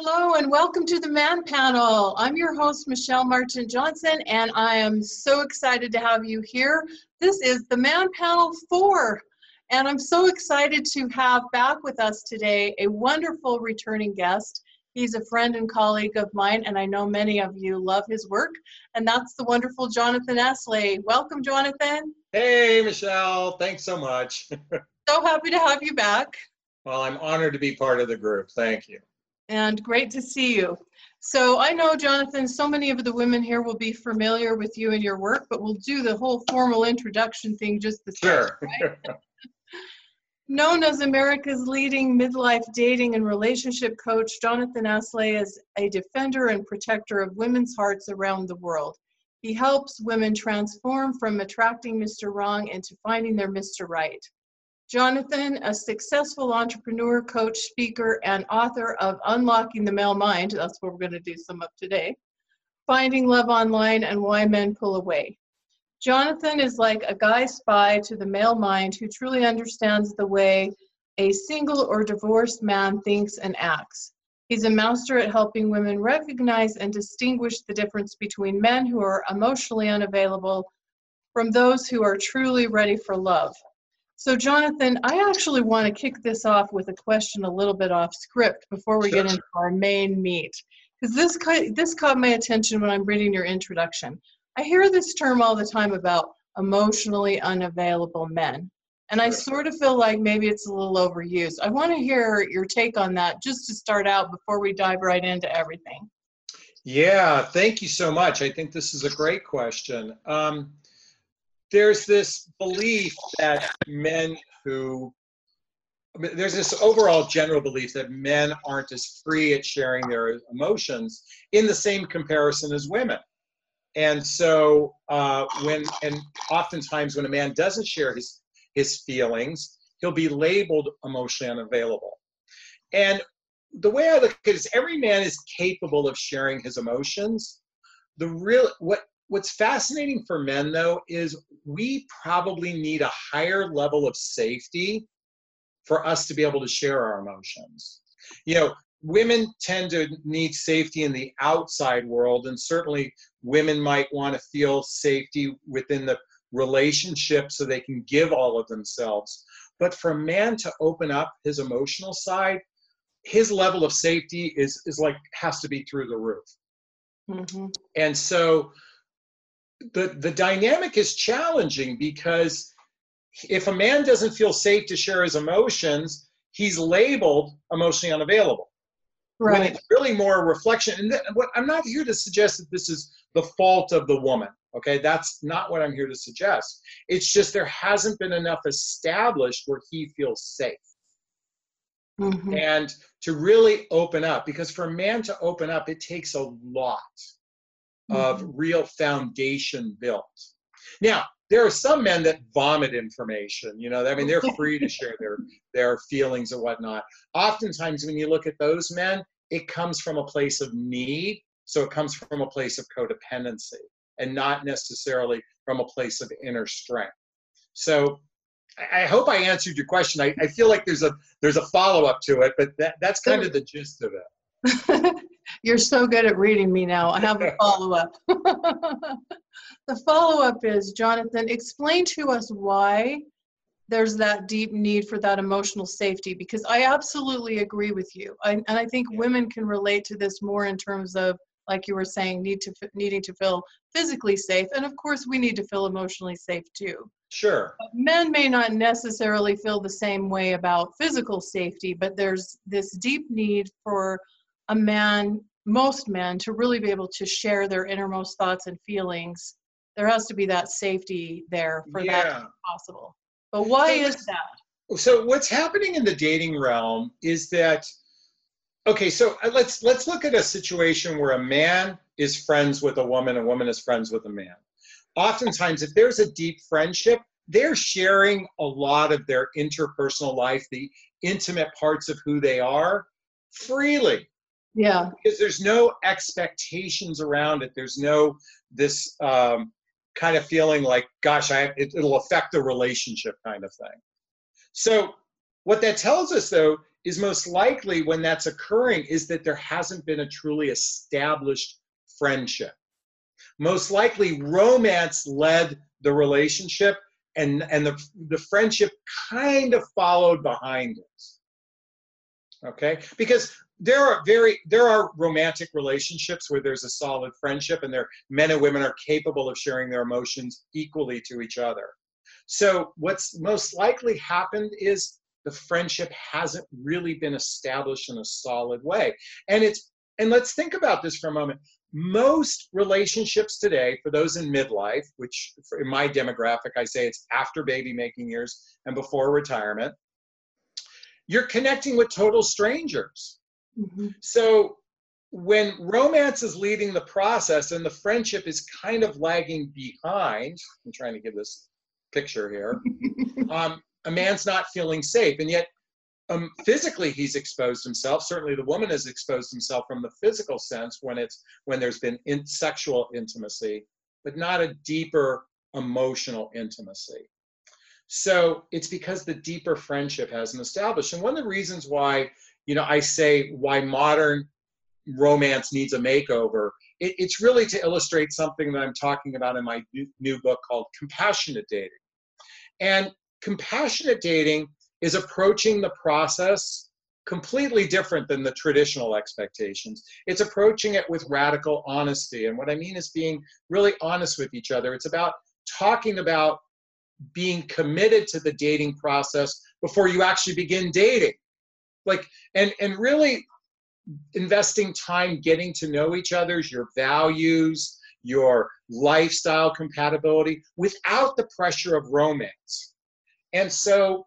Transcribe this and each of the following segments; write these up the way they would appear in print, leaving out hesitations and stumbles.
Hello and welcome to the Man Panel. I'm your host, Michelle Marchant Johnson, and I am so excited to have you here. This is the Man Panel 4, and I'm so excited to have back with us today a wonderful returning guest. He's a friend and colleague of mine, and I know many of you love his work, and that's the wonderful Jonathan Aslay. Welcome, Jonathan. Hey, Michelle. Thanks so much. So happy to have you back. Well, I'm honored to be part of the group. Thank you. And great to see you. So I know, Jonathan, so many of the women here will be familiar with you and your work, but we'll do the whole formal introduction thing just the same. Sure. Right? Known as America's leading midlife dating and relationship coach, Jonathan Aslay is a defender and protector of women's hearts around the world. He helps women transform from attracting Mr. Wrong into finding their Mr. Right. Jonathan, a successful entrepreneur, coach, speaker, and author of Unlocking the Male Mind, that's what we're going to do some of today, Finding Love Online and Why Men Pull Away. Jonathan is like a guy spy to the male mind who truly understands the way a single or divorced man thinks and acts. He's a master at helping women recognize and distinguish the difference between men who are emotionally unavailable from those who are truly ready for love. So Jonathan, I actually want to kick this off with a question a little bit off script before we get into our main meat, because this caught my attention when I'm reading your introduction. I hear this term all the time about emotionally unavailable men, and I sort of feel like maybe it's a little overused. I want to hear your take on that just to start out before we dive right into everything. Yeah, thank you so much. I think this is a great question. There's this belief that there's this overall general belief that men aren't as free at sharing their emotions in the same comparison as women. And so oftentimes when a man doesn't share his feelings, he'll be labeled emotionally unavailable. And the way I look at it is every man is capable of sharing his emotions. What's fascinating for men, though, is we probably need a higher level of safety for us to be able to share our emotions. You know, women tend to need safety in the outside world, and certainly women might want to feel safety within the relationship so they can give all of themselves. But for a man to open up his emotional side, his level of safety has to be through the roof. Mm-hmm. And so the dynamic is challenging because if a man doesn't feel safe to share his emotions, he's labeled emotionally unavailable. Right. When it's really more a reflection. And I'm not here to suggest that this is the fault of the woman. Okay, that's not what I'm here to suggest. It's just there hasn't been enough established where he feels safe. Mm-hmm. And to really open up, because for a man to open up, it takes a lot of real foundation built. Now, there are some men that vomit information, they're free to share their feelings and whatnot. Oftentimes when you look at those men, it comes from a place of need. So it comes from a place of codependency and not necessarily from a place of inner strength. So I hope I answered your question. I feel like there's a follow-up to it, but that's kind of the gist of it. You're so good at reading me now. I have a follow-up. The follow-up is, Jonathan, explain to us why there's that deep need for that emotional safety, because I absolutely agree with you. And I think women can relate to this more in terms of, like you were saying, needing to feel physically safe. And of course, we need to feel emotionally safe too. Sure. But men may not necessarily feel the same way about physical safety, but there's this deep need for a man, most men, to really be able to share their innermost thoughts and feelings. There has to be that safety there for that to be possible. But why is that? So what's happening in the dating realm is that, okay, so let's look at a situation where a man is friends with a woman is friends with a man. Oftentimes, if there's a deep friendship, they're sharing a lot of their interpersonal life, the intimate parts of who they are, freely. Yeah. Because there's no expectations around it. There's no this kind of feeling like, gosh, it'll affect the relationship kind of thing. So what that tells us, though, is most likely when that's occurring is that there hasn't been a truly established friendship. Most likely romance led the relationship, and the friendship kind of followed behind it. Okay? Because there are romantic relationships where there's a solid friendship, and men and women are capable of sharing their emotions equally to each other. So what's most likely happened is the friendship hasn't really been established in a solid way. And let's think about this for a moment. Most relationships today, for those in midlife, which in my demographic, I say it's after baby making years and before retirement, you're connecting with total strangers. Mm-hmm. So when romance is leading the process and the friendship is kind of lagging behind, I'm trying to give this picture here, a man's not feeling safe. And yet physically he's exposed himself. Certainly the woman has exposed himself from the physical sense when there's been sexual intimacy, but not a deeper emotional intimacy. So it's because the deeper friendship hasn't established. And one of the reasons why, I say why modern romance needs a makeover, it's really to illustrate something that I'm talking about in my new book called Compassionate Dating. And compassionate dating is approaching the process completely different than the traditional expectations. It's approaching it with radical honesty. And what I mean is being really honest with each other. It's about talking about being committed to the dating process before you actually begin dating. And really investing time getting to know each other's, your values, your lifestyle compatibility without the pressure of romance. And so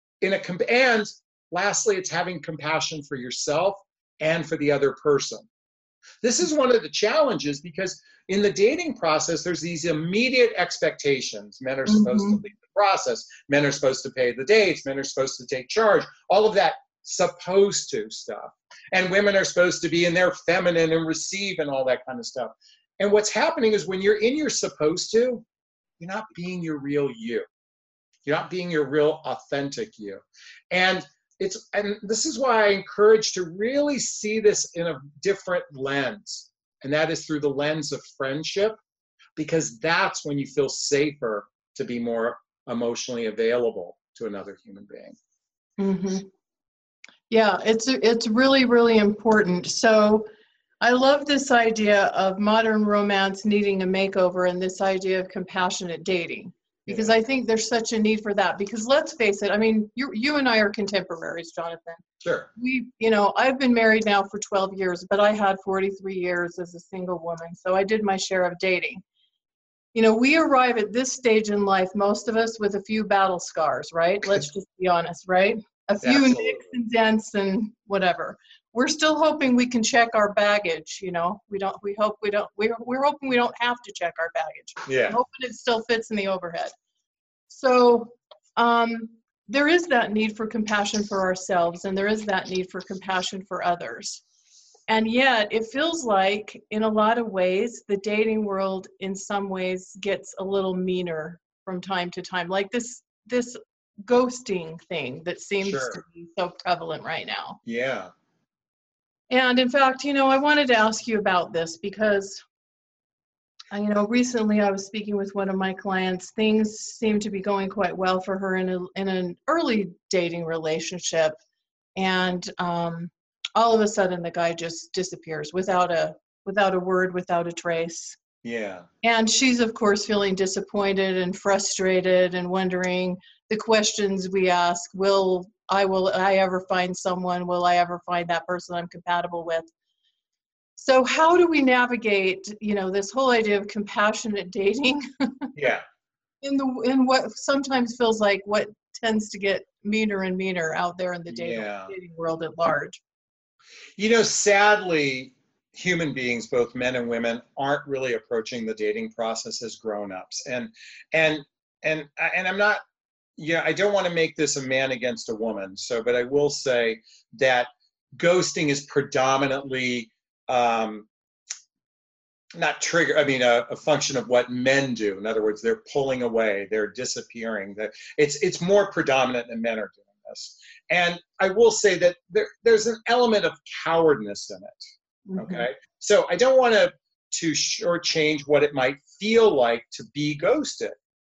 and lastly, it's having compassion for yourself and for the other person. This is one of the challenges because in the dating process, there's these immediate expectations. Men are supposed to lead the process. Men are supposed to pay the dates. Men are supposed to take charge. All of that supposed to stuff. And women are supposed to be in their feminine and receive and all that kind of stuff. And what's happening is when you're in your supposed to, you're not being your real you. You're not being your real authentic you. And this is why I encourage to really see this in a different lens. And that is through the lens of friendship, because that's when you feel safer to be more emotionally available to another human being. Mm-hmm. Yeah, it's really, really important. So I love this idea of modern romance needing a makeover and this idea of compassionate dating, because I think there's such a need for that. Because let's face it, I mean, you and I are contemporaries, Jonathan. Sure. I've been married now for 12 years, but I had 43 years as a single woman. So I did my share of dating. We arrive at this stage in life, most of us, with a few battle scars, right? Let's just be honest, right? A few nicks and dents and whatever. We're still hoping we can check our baggage. We're hoping we don't have to check our baggage. Yeah. We're hoping it still fits in the overhead. So there is that need for compassion for ourselves, and there is that need for compassion for others. And yet it feels like in a lot of ways, the dating world in some ways gets a little meaner from time to time. Like this ghosting thing that seems to be so prevalent right now. Yeah. And in fact, I wanted to ask you about this because, recently I was speaking with one of my clients. Things seem to be going quite well for her in an early dating relationship. And all of a sudden the guy just disappears without a word, without a trace. Yeah. And she's, of course, feeling disappointed and frustrated and wondering the questions we ask. Will I ever find someone? Will I ever find that person I'm compatible with? So how do we navigate, this whole idea of compassionate dating? Yeah. in what sometimes feels like what tends to get meaner and meaner out there in the dating world at large. Sadly, human beings, both men and women, aren't really approaching the dating process as grown-ups. And I'm not, I don't want to make this a man against a woman. But I will say that ghosting is predominantly not a function of what men do. In other words, they're pulling away, they're disappearing. It's more predominant than men are doing this. And I will say that there's an element of cowardness in it. Okay. So I don't want to shortchange what it might feel like to be ghosted.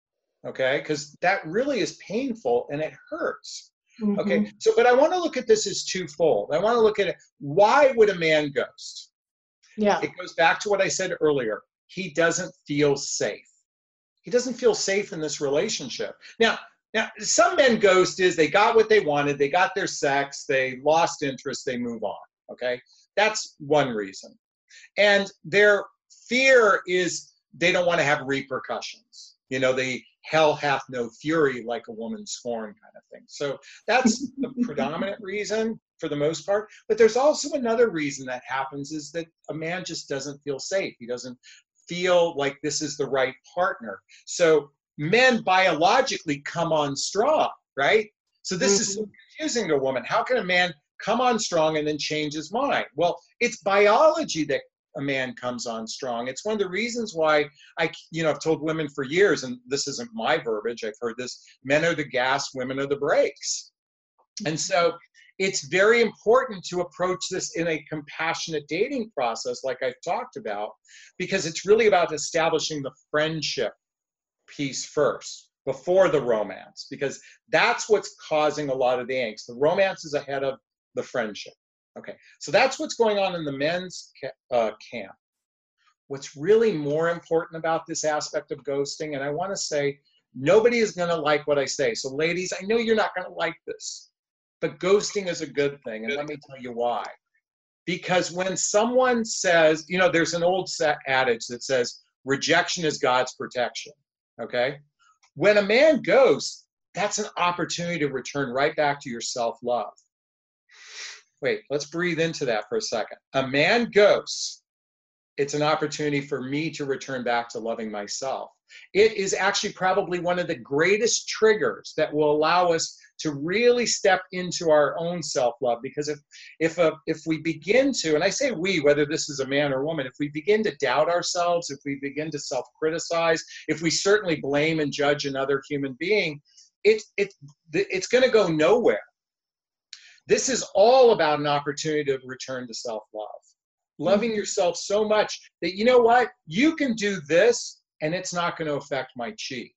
Okay. Because that really is painful and it hurts. Okay. So, but I want to look at this as twofold. I want to look at it. Why would a man ghost? Yeah. It goes back to what I said earlier. He doesn't feel safe. He doesn't feel safe in this relationship. Now, some men ghost is they got what they wanted, they got their sex, they lost interest, they move on. Okay, that's one reason. And their fear is they don't want to have repercussions. You know, the hell hath no fury like a woman scorned kind of thing. So that's the predominant reason for the most part. But there's also another reason that happens is that a man just doesn't feel safe. He doesn't feel like this is the right partner. So men biologically come on strong, right? So this is so confusing to a woman. How can a man come on strong and then change his mind? Well, it's biology that a man comes on strong. It's one of the reasons why I've told women for years, and this isn't my verbiage, I've heard this, men are the gas, women are the brakes. And so it's very important to approach this in a compassionate dating process like I've talked about, because it's really about establishing the friendship piece first before the romance, because that's what's causing a lot of the angst. The romance is ahead of the friendship. Okay, so that's what's going on in the men's camp. What's really more important about this aspect of ghosting, and I want to say, nobody is going to like what I say. So ladies, I know you're not going to like this, but ghosting is a good thing, and let me tell you why. Because when someone says, there's an old adage that says, rejection is God's protection, okay? When a man ghosts, that's an opportunity to return right back to your self-love. Wait, let's breathe into that for a second. A man ghosts, it's an opportunity for me to return back to loving myself. It is actually probably one of the greatest triggers that will allow us to really step into our own self-love. Because if we begin to, and I say we, whether this is a man or woman, if we begin to doubt ourselves, if we begin to self-criticize, if we certainly blame and judge another human being, it's going to go nowhere. This is all about an opportunity to return to self-love. Loving yourself so much that, you know what, you can do this and it's not going to affect my chi.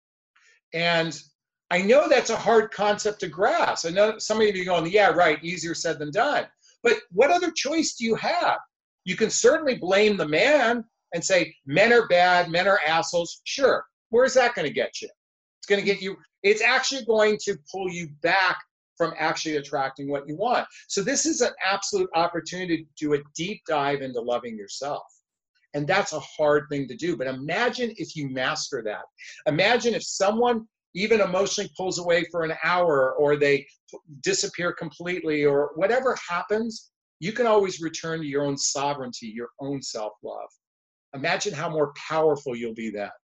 And I know that's a hard concept to grasp. I know some of you are going, yeah, right, easier said than done. But what other choice do you have? You can certainly blame the man and say, men are bad, men are assholes. Sure, where's that going to get you? It's going to get you, it's actually going to pull you back from actually attracting what you want. So this is an absolute opportunity to do a deep dive into loving yourself. And that's a hard thing to do. But imagine if you master that. Imagine if someone even emotionally pulls away for an hour, or they disappear completely, or whatever happens, you can always return to your own sovereignty, your own self-love. Imagine how more powerful you'll be then.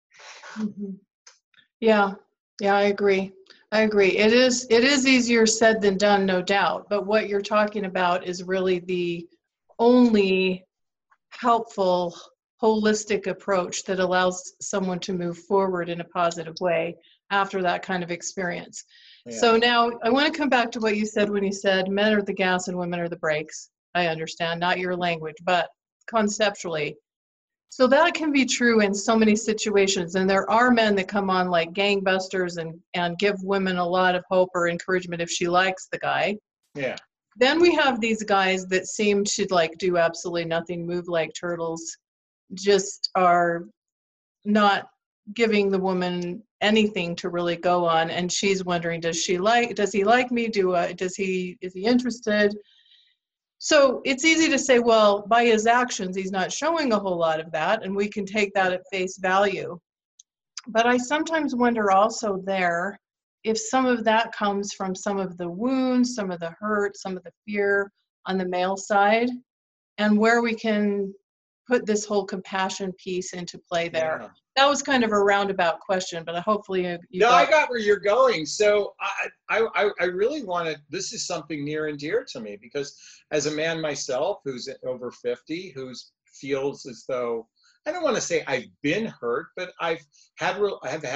Yeah, I agree. It is easier said than done, no doubt. But what you're talking about is really the only helpful, holistic approach that allows someone to move forward in a positive way after that kind of experience. Yeah. So now I want to come back to what you said when you said men are the gas and women are the brakes. I understand, not your language, but conceptually. So that can be true in so many situations. And there are men that come on like gangbusters and give women a lot of hope or encouragement if she likes the guy. Yeah. Then we have these guys that seem to like do absolutely nothing, move like turtles, just are not giving the woman anything to really go on. And she's wondering, does he like me? Is he interested? So it's easy to say, well, by his actions, he's not showing a whole lot of that, and we can take that at face value. But I sometimes wonder also there if some of that comes from some of the wounds, some of the hurt, some of the fear on the male side, and where we can put this whole compassion piece into play there. Yeah. That was kind of a roundabout question, but hopefully you I got where you're going. So I really want to, this is something near and dear to me, because as a man myself who's over 50, who feels as though, I don't want to say I've been hurt, but I've had a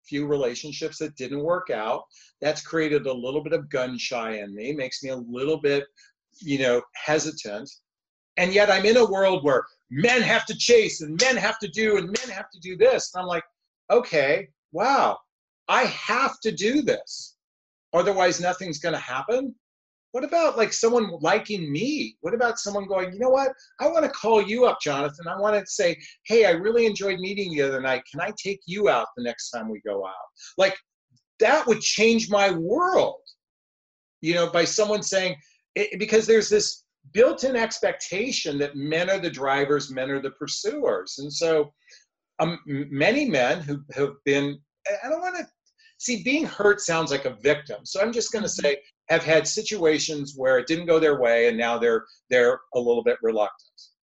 few relationships that didn't work out. That's created a little bit of gun shy in me, makes me a little bit, hesitant. And yet I'm in a world where men have to chase and men have to do and men have to do this. And I'm like, okay, wow, I have to do this. Otherwise, nothing's going to happen. What about like someone liking me? What about someone going, you know what? I want to call you up, Jonathan. I want to say, hey, I really enjoyed meeting you the other night. Can I take you out the next time we go out? Like, that would change my world, by someone saying, because there's this built-in expectation that men are the drivers, men are the pursuers. And so many men who have been, I don't want to, see, being hurt sounds like a victim. So I'm just going to say, have had situations where it didn't go their way and now they're a little bit reluctant.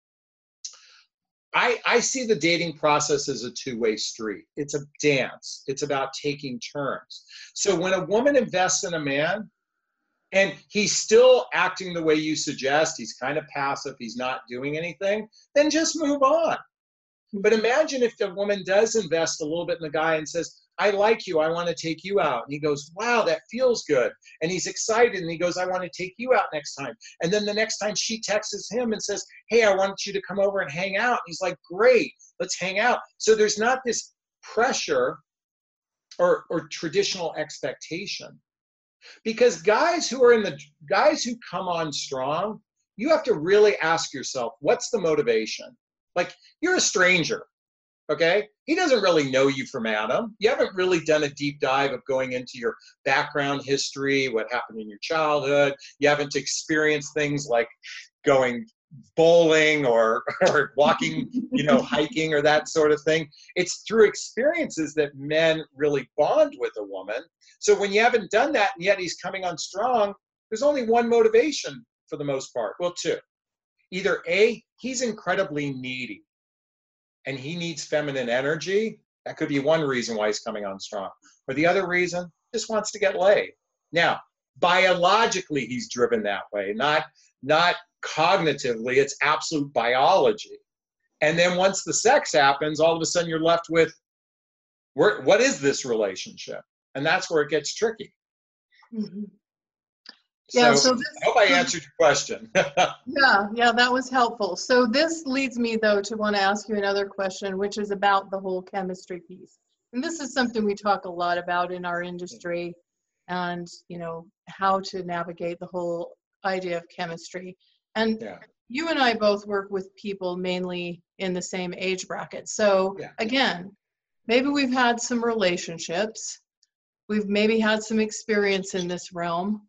I see the dating process as a two-way street. It's a dance. It's about taking turns. So when a woman invests in a man and he's still acting the way you suggest, he's kind of passive, he's not doing anything, then just move on. But imagine if the woman does invest a little bit in the guy and says, I like you, I want to take you out. And he goes, wow, that feels good. And he's excited and he goes, I want to take you out next time. And then the next time she texts him and says, hey, I want you to come over and hang out. And he's like, great, let's hang out. So there's not this pressure or traditional expectation. Because guys who come on strong, you have to really ask yourself, what's the motivation? Like, you're a stranger, okay? He doesn't really know you from Adam. You haven't really done a deep dive of going into your background history, what happened in your childhood. You haven't experienced things like going bowling or walking, hiking or that sort of thing. It's through experiences that men really bond with a woman. So when you haven't done that and yet he's coming on strong, there's only one motivation for the most part. Well, two. Either A, he's incredibly needy and he needs feminine energy. That could be one reason why he's coming on strong. Or the other reason, just wants to get laid. Now, biologically, he's driven that way, not cognitively. It's absolute biology. And then once the sex happens, all of a sudden you're left with, what is this relationship? And that's where it gets tricky. Mm-hmm. So, yeah, I hope I answered your question. Yeah, that was helpful. So this leads me, though, to want to ask you another question, which is about the whole chemistry piece. And this is something we talk a lot about in our industry and, how to navigate the whole idea of chemistry. And you and I both work with people mainly in the same age bracket. So again, maybe we've had some relationships. We've maybe had some experience in this realm.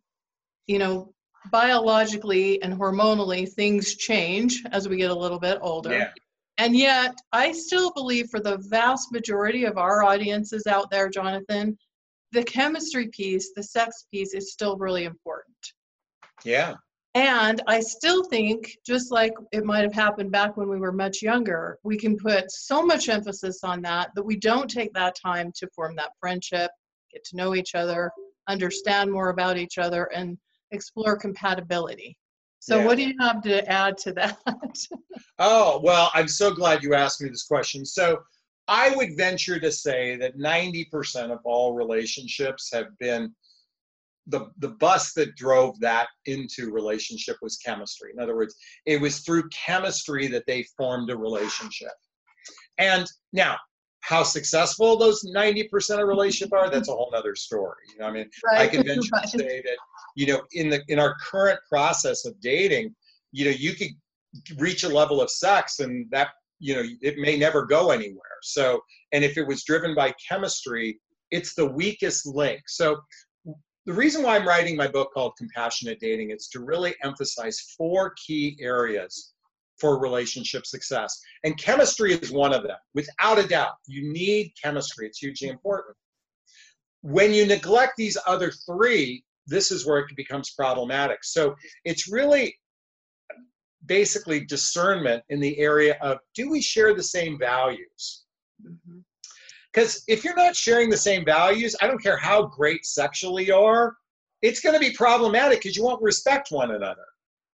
Biologically and hormonally, things change as we get a little bit older. Yeah. And yet, I still believe for the vast majority of our audiences out there, Jonathan, the chemistry piece, the sex piece is still really important. Yeah. And I still think, just like it might have happened back when we were much younger, we can put so much emphasis on that we don't take that time to form that friendship, get to know each other, understand more about each other, and explore compatibility. So what do you have to add to that? Oh, well, I'm so glad you asked me this question. So I would venture to say that 90% of all relationships have been, the bus that drove that into relationship was chemistry. In other words, it was through chemistry that they formed a relationship. And now, how successful those 90% of relationships are, that's a whole other story. Right. I can venture to say that, in our current process of dating, you could reach a level of sex and that, it may never go anywhere. So, and if it was driven by chemistry, it's the weakest link. So the reason why I'm writing my book called Compassionate Dating is to really emphasize 4 key areas for relationship success. And chemistry is one of them. Without a doubt, you need chemistry. It's hugely important. When you neglect these other 3, this is where it becomes problematic. So it's really basically discernment in the area of, do we share the same values? Because if you're not sharing the same values, I don't care how great sexually you are, it's going to be problematic because you won't respect one another.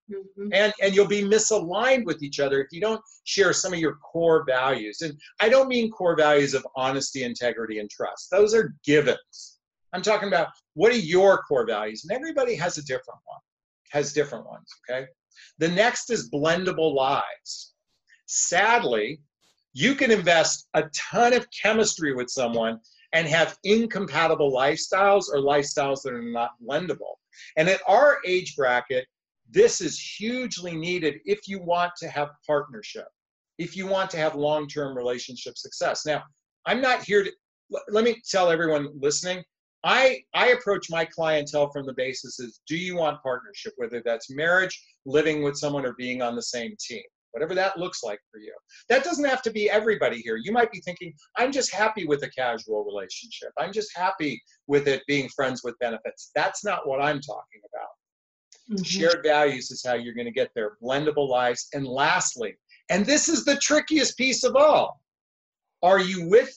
And you'll be misaligned with each other if you don't share some of your core values. And I don't mean core values of honesty, integrity, and trust. Those are givens. I'm talking about, what are your core values? And everybody has a different one, has different ones, okay? The next is blendable lives. Sadly, you can invest a ton of chemistry with someone and have incompatible lifestyles or lifestyles that are not blendable. And at our age bracket, this is hugely needed if you want to have partnership, if you want to have long-term relationship success. Now, I'm not here to, let me tell everyone listening, I approach my clientele from the basis is, do you want partnership, whether that's marriage, living with someone, or being on the same team, whatever that looks like for you. That doesn't have to be everybody here. You might be thinking, I'm just happy with a casual relationship. I'm just happy with it being friends with benefits. That's not what I'm talking about. Shared values is how you're going to get there. Blendable lives. And lastly, and this is the trickiest piece of all, are you with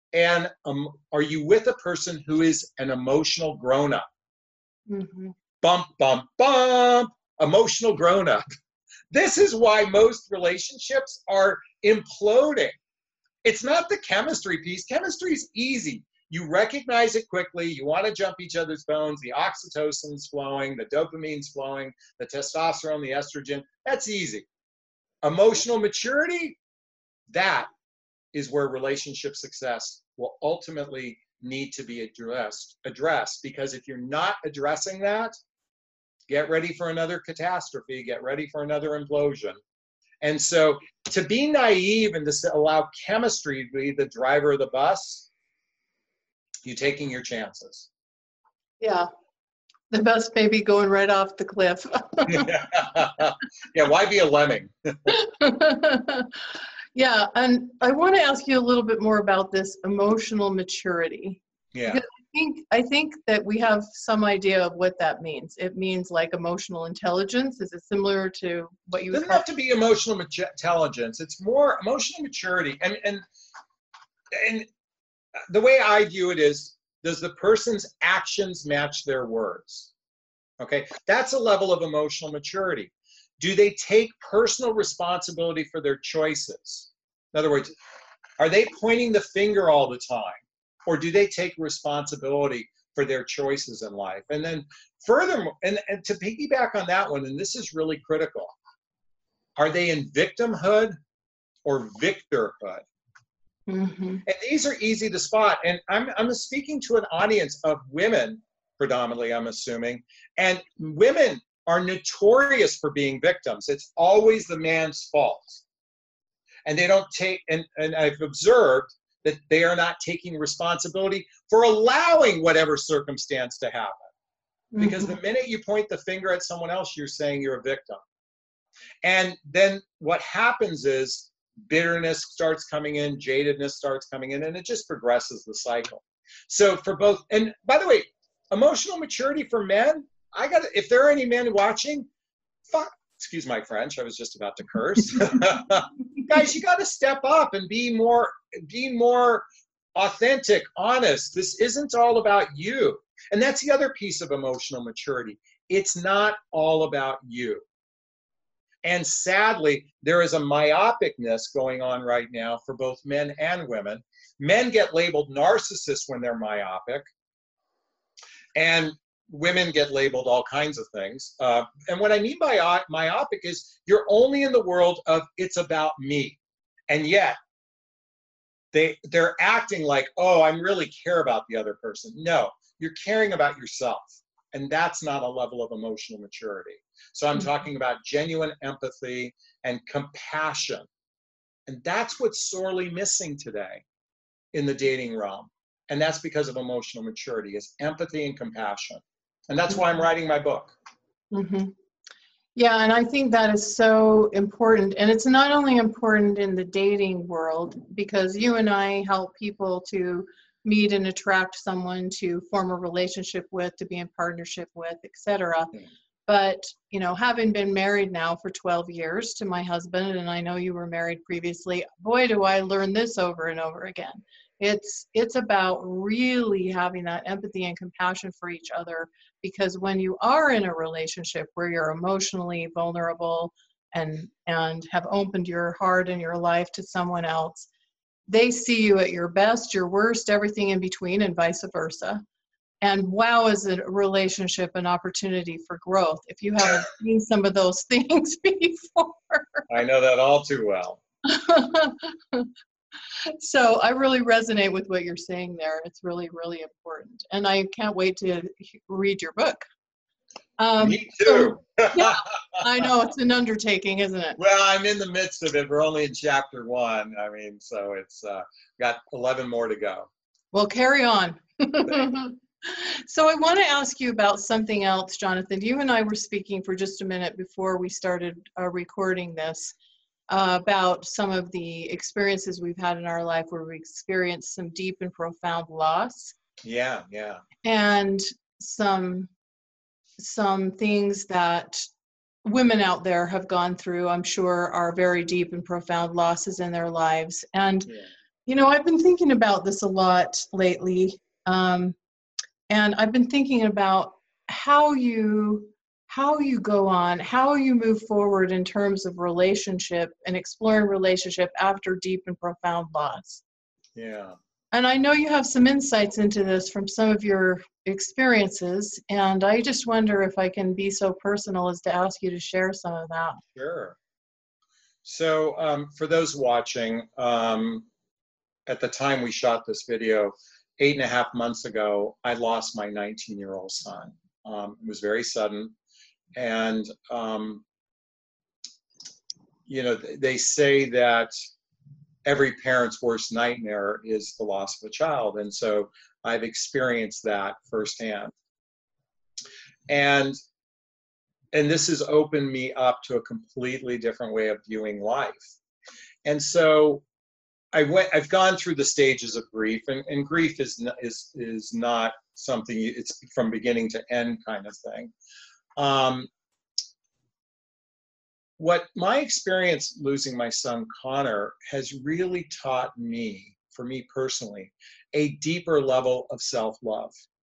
a person who is an emotional grown-up? Bump, bump, bump. Emotional grown-up. This is why most relationships are imploding. It's not the chemistry piece. Chemistry is easy. You recognize it quickly. You want to jump each other's bones. The oxytocin's flowing, the dopamine's flowing, the testosterone, the estrogen. That's easy. Emotional maturity, that is where relationship success will ultimately need to be addressed. Because if you're not addressing that, get ready for another catastrophe. Get ready for another implosion. And so to be naive and to allow chemistry to be the driver of the bus, you're taking your chances. Yeah. The bus may be going right off the cliff. Yeah, why be a lemming? Yeah, and I want to ask you a little bit more about this emotional maturity. Yeah. Because I think that we have some idea of what that means. It means like emotional intelligence. Is it similar to what you It doesn't have to be emotional intelligence. It's more emotional maturity. And the way I view it is, does the person's actions match their words? Okay, that's a level of emotional maturity. Do they take personal responsibility for their choices? In other words, are they pointing the finger all the time? Or do they take responsibility for their choices in life? And then furthermore, and to piggyback on that one, and this is really critical, are they in victimhood or victorhood? And these are easy to spot. And I'm speaking to an audience of women, predominantly, I'm assuming. And women are notorious for being victims. It's always the man's fault. And they don't take, and I've observed that they are not taking responsibility for allowing whatever circumstance to happen. Because the minute you point the finger at someone else, you're saying you're a victim. And then what happens is bitterness starts coming in, jadedness starts coming in, and it just progresses the cycle. So for both, and by the way, emotional maturity for men, if there are any men watching, excuse my French, I was just about to curse. Guys, you got to step up and be more authentic, honest. This isn't all about you. And that's the other piece of emotional maturity. It's not all about you. And sadly, there is a myopicness going on right now for both men and women. Men get labeled narcissists when they're myopic, and women get labeled all kinds of things. And what I mean by myopic is you're only in the world of it's about me. And yet, they're acting like, oh, I really care about the other person. No, you're caring about yourself. And that's not a level of emotional maturity. So I'm talking about genuine empathy and compassion. And that's what's sorely missing today in the dating realm. And that's because of emotional maturity, is empathy and compassion. And that's why I'm writing my book. Yeah, and I think that is so important. And it's not only important in the dating world, because you and I help people to meet and attract someone to form a relationship with, to be in partnership with, etc. But, you know, having been married now for 12 years to my husband, and I know you were married previously, boy, do I learn this over and over again. It's about really having that empathy and compassion for each other, because when you are in a relationship where you're emotionally vulnerable and have opened your heart and your life to someone else, they see you at your best, your worst, everything in between, and vice versa. And wow, is a relationship an opportunity for growth if you haven't seen some of those things before. I know that all too well. So I really resonate with what you're saying there. It's really, really important. And I can't wait to read your book. Me too. Yeah, I know it's an undertaking, isn't it? Well, I'm in the midst of it. We're only in chapter 1. I mean, so it's got 11 more to go. Well, carry on. So I want to ask you about something else, Jonathan. You and I were speaking for just a minute before we started recording this about some of the experiences we've had in our life where we experienced some deep and profound loss. Yeah, yeah. And some things that women out there have gone through, I'm sure, are very deep and profound losses in their lives. And, you know, I've been thinking about this a lot lately. And I've been thinking about how you go on, how you move forward in terms of relationship and exploring relationship after deep and profound loss. Yeah. And I know you have some insights into this from some of your experiences, and I just wonder if I can be so personal as to ask you to share some of that. Sure. So for those watching, at the time we shot this video, 8.5 months ago, I lost my 19-year-old son. It was very sudden. And, you know, they say that every parent's worst nightmare is the loss of a child. And so I've experienced that firsthand. And this has opened me up to a completely different way of viewing life. And so I've gone through the stages of grief, and grief is not something, it's from beginning to end kind of thing. What my experience losing my son Connor has really taught me, for me personally, a deeper level of self-love.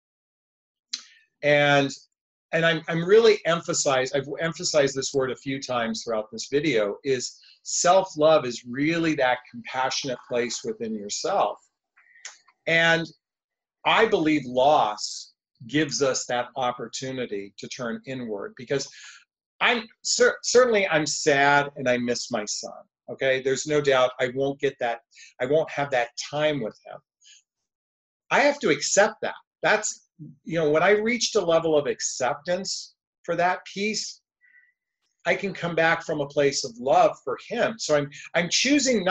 And I'm really I've emphasized this word a few times throughout this video, is self-love is really that compassionate place within yourself. And I believe loss gives us that opportunity to turn inward, because certainly I'm sad and I miss my son. Okay, there's no doubt I won't have that time with him. I have to accept that. That's, you know, when I reached a level of acceptance for that piece, I can come back from a place of love for him. So I'm choosing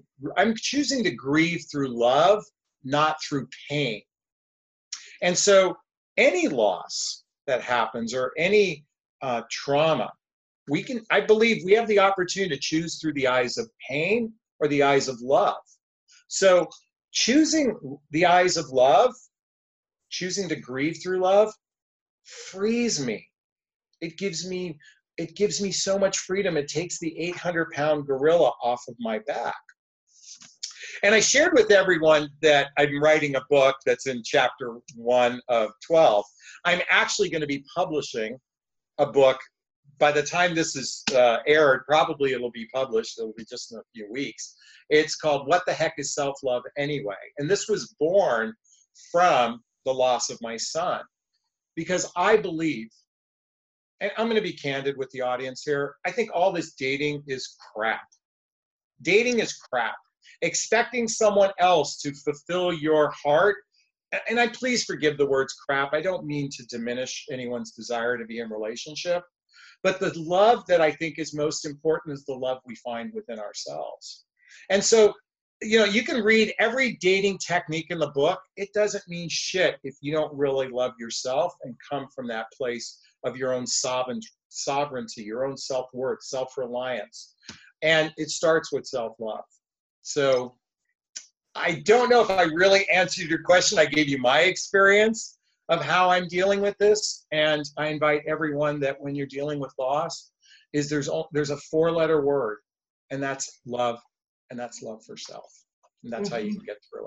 to grieve through love, not through pain. And so any loss that happens, or any trauma, I believe we have the opportunity to choose through the eyes of pain or the eyes of love. So choosing the eyes of love, choosing to grieve through love, frees me. It gives me so much freedom. It takes the 800-pound gorilla off of my back. And I shared with everyone that I'm writing a book that's in chapter 1 of 12. I'm actually going to be publishing a book. By the time this is aired, probably it'll be published. It'll be just in a few weeks. It's called What the Heck is Self-Love Anyway? And this was born from the loss of my son, because I believe, and I'm going to be candid with the audience here, I think all this dating is crap. Dating is crap. Expecting someone else to fulfill your heart, and please forgive the words crap. I don't mean to diminish anyone's desire to be in a relationship, but the love that I think is most important is the love we find within ourselves. And so, you know, you can read every dating technique in the book. It doesn't mean shit if you don't really love yourself and come from that place of your own sovereignty, your own self-worth, self-reliance. And it starts with self-love. So I don't know if I really answered your question. I gave you my experience of how I'm dealing with this. And I invite everyone that when you're dealing with loss, there's a 4-letter word, and that's love. And that's love for self. And that's how you can get through it.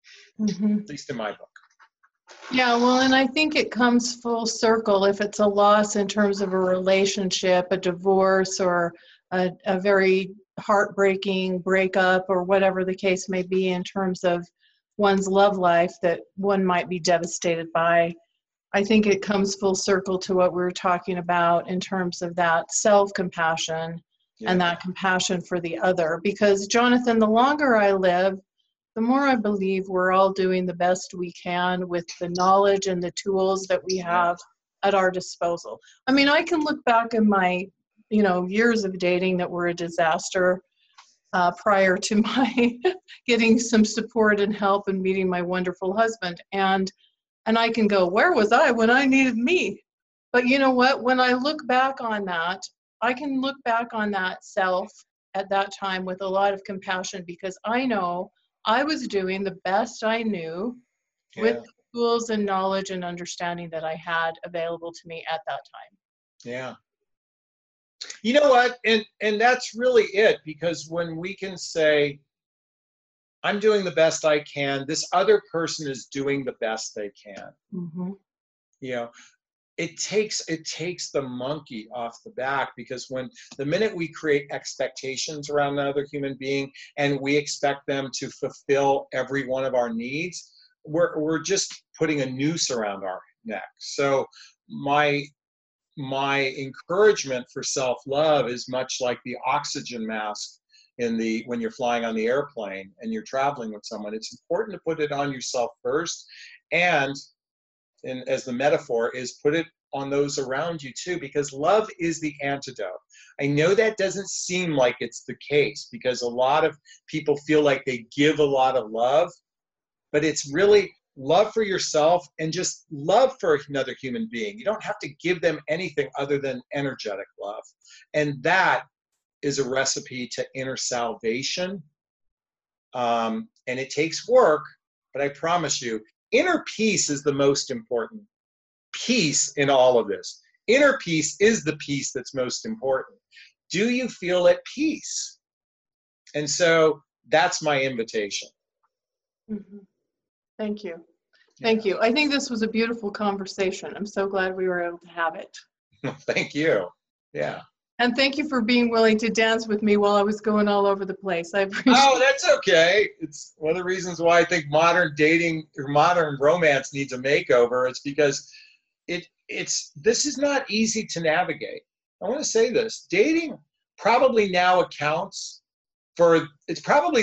Mhm. at least in my book. Yeah, well, and I think it comes full circle if it's a loss in terms of a relationship, a divorce, or a very heartbreaking breakup, or whatever the case may be in terms of one's love life that one might be devastated by. I think it comes full circle to what we were talking about in terms of that self-compassion and Yeah. that compassion for the other. Because, Jonathan, the longer I live, the more I believe we're all doing the best we can with the knowledge and the tools that we Yeah. have at our disposal. I mean, I can look back in my, years of dating that were a disaster prior to my getting some support and help and meeting my wonderful husband. And I can go, where was I when I needed me? But you know what? When I look back on that, I can look back on that self at that time with a lot of compassion, because I know I was doing the best I knew with Yeah. the tools and knowledge and understanding that I had available to me at that time. Yeah. You know what? And that's really it, because when we can say, I'm doing the best I can, this other person is doing the best they can. Mm-hmm. You know, it takes the monkey off the back, because when the minute we create expectations around another human being and we expect them to fulfill every one of our needs, we're just putting a noose around our neck. So my encouragement for self-love is much like the oxygen mask when you're flying on the airplane and you're traveling with someone. It's important to put it on yourself first, and as the metaphor is, put it on those around you too, because love is the antidote. I know that doesn't seem like it's the case, because a lot of people feel like they give a lot of love, but it's really love for yourself and just love for another human being. You don't have to give them anything other than energetic love. And that is a recipe to inner salvation. And it takes work, but I promise you, inner peace is the most important piece in all of this. Inner peace is the piece that's most important. Do you feel at peace? And so that's my invitation. Mm-hmm. Thank you. Thank you. I think this was a beautiful conversation. I'm so glad we were able to have it. Thank you. Yeah. And thank you for being willing to dance with me while I was going all over the place. I appreciate Oh, that's okay. It's one of the reasons why I think modern dating or modern romance needs a makeover. It's because this is not easy to navigate. I want to say this. Dating probably now accounts for, it's probably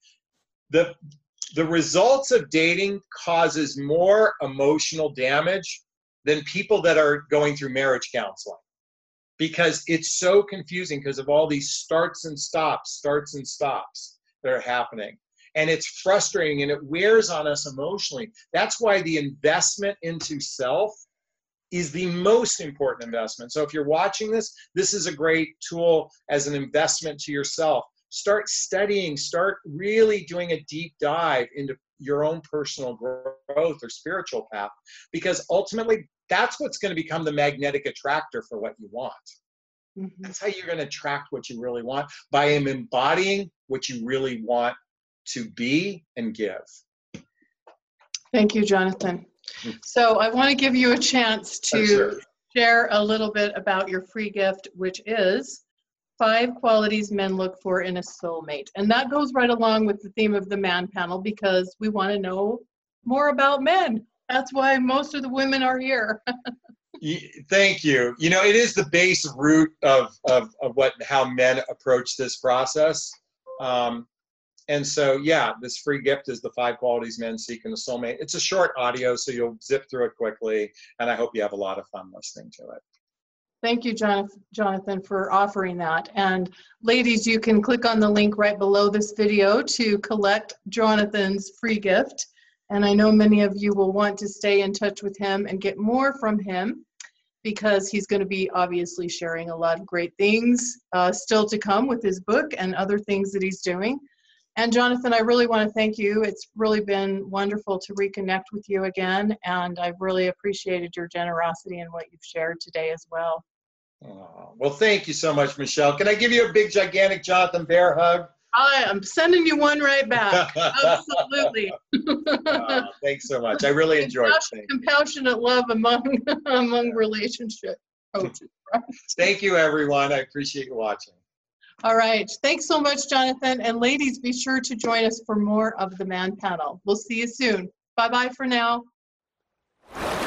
the results of dating causes more emotional damage than people that are going through marriage counseling, because it's so confusing because of all these starts and stops that are happening. And it's frustrating and it wears on us emotionally. That's why the investment into self is the most important investment. So if you're watching this, this is a great tool as an investment to yourself. Start studying, start really doing a deep dive into your own personal growth or spiritual path, because ultimately that's what's going to become the magnetic attractor for what you want. Mm-hmm. That's how you're going to attract what you really want, by embodying what you really want to be and give. Thank you, Jonathan. So I want to give you a chance to share a little bit about your free gift, which is 5 qualities men look for in a soulmate. And that goes right along with the theme of the man panel, because we want to know more about men. That's why most of the women are here. Thank you. You know, it is the base root of how men approach this process. And so, yeah, this free gift is the 5 qualities men seek in a soulmate. It's a short audio, so you'll zip through it quickly, and I hope you have a lot of fun listening to it. Thank you, Jonathan, for offering that. And ladies, you can click on the link right below this video to collect Jonathan's free gift. And I know many of you will want to stay in touch with him and get more from him, because he's going to be obviously sharing a lot of great things still to come with his book and other things that he's doing. And Jonathan, I really want to thank you. It's really been wonderful to reconnect with you again, and I've really appreciated your generosity and what you've shared today as well. Oh, well, thank you so much, Michelle. Can I give you a big, gigantic Jonathan Bear hug I am sending you one right back. Absolutely. Thanks so much. I really enjoyed it. Compassionate love among relationship coaches. Right? Thank you, everyone. I appreciate you watching. All right. Thanks so much, Jonathan. And ladies, be sure to join us for more of the Man Panel. We'll see you soon. Bye-bye for now.